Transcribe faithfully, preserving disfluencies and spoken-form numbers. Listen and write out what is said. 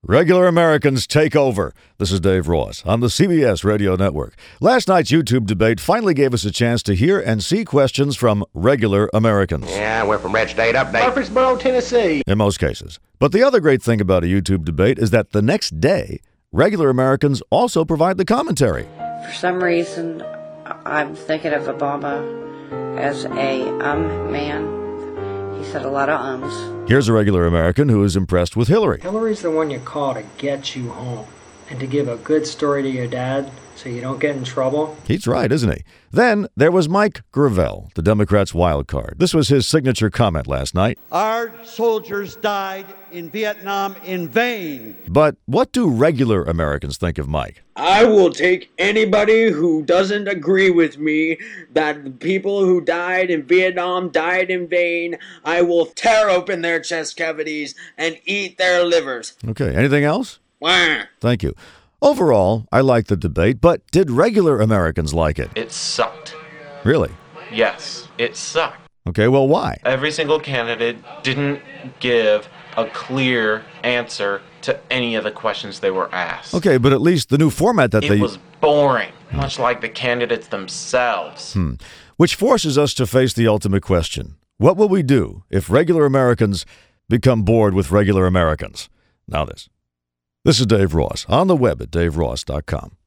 Regular Americans take over. This is Dave Ross on the C B S Radio Network. Last night's YouTube debate finally gave us a chance to hear and see questions from regular Americans. Yeah, we're from Red State Update. Murfreesboro, Tennessee. In most cases. But the other great thing about a YouTube debate is that the next day, regular Americans also provide the commentary. For some reason, I'm thinking of Obama as a um man. He said a lot of ums. Here's a regular American who is impressed with Hillary. Hillary's the one you call to get you home and to give a good story to your dad so you don't get in trouble. He's right, isn't he? Then there was Mike Gravel, the Democrats' wild card. This was his signature comment last night. Our soldiers died in Vietnam in vain. But what do regular Americans think of Mike? I will take anybody who doesn't agree with me that the people who died in Vietnam died in vain. I will tear open their chest cavities and eat their livers. Okay, anything else? Wah. Thank you. Overall, I liked the debate, but did regular Americans like it? It sucked. Really? Yes, it sucked. Okay, well, why? Every single candidate didn't give a clear answer to any of the questions they were asked. Okay, but at least the new format that it they... It was boring, much like the candidates themselves. Hmm. Which forces us to face the ultimate question. What will we do if regular Americans become bored with regular Americans? Now this. This is Dave Ross, on the web at dave ross dot com.